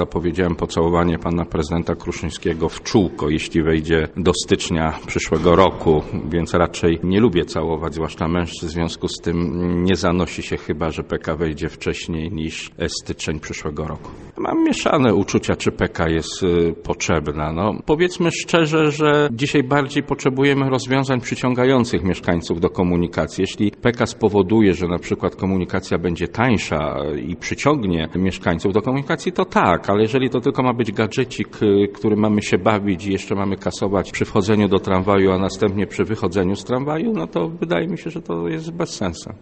to powiedziałem, pocałowanie pana prezydenta Kruszyńskiego w czółko, jeśli wejdzie do stycznia przyszłego roku, więc raczej nie lubię całować, zwłaszcza mężczyzn, w związku z tym nie zanosi się chyba, że PK wejdzie wcześniej niż styczeń przyszłego roku. Mam mieszane uczucia, czy PK jest potrzebna. Powiedzmy szczerze, że dzisiaj bardziej potrzebujemy rozwiązań przyciągających mieszkańców do komunikacji. Jeśli PK spowoduje, że na przykład komunikacja będzie tańsza i przyciągnie mieszkańców do komunikacji, to tak, ale jeżeli to tylko ma być gadżecik, którym mamy się bawić i jeszcze mamy kasować przy wchodzeniu do tramwaju, a następnie przy wychodzeniu z tramwaju, to wydaje mi się, że to jest bez sensu.